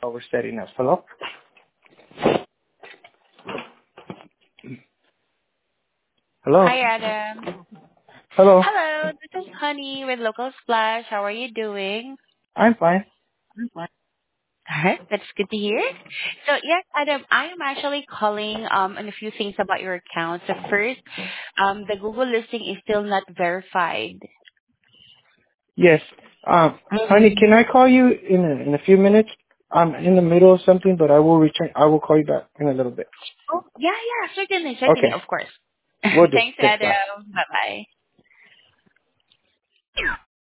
we're setting up. Hello? Hello? Hi, Adam. Hello? Hello, this is Honey with Local Splash. How are you doing? I'm fine. Alright, that's good to hear. So yes, Adam, I am actually calling on a few things about your account. So first, the Google listing is still not verified. Yes. Honey, can I call you in a few minutes? I'm in the middle of something, but I will return. I will call you back in a little bit. Oh, yeah, certainly, Okay. of course. Will do. Thanks, Thanks. Bye. Adam. Bye bye.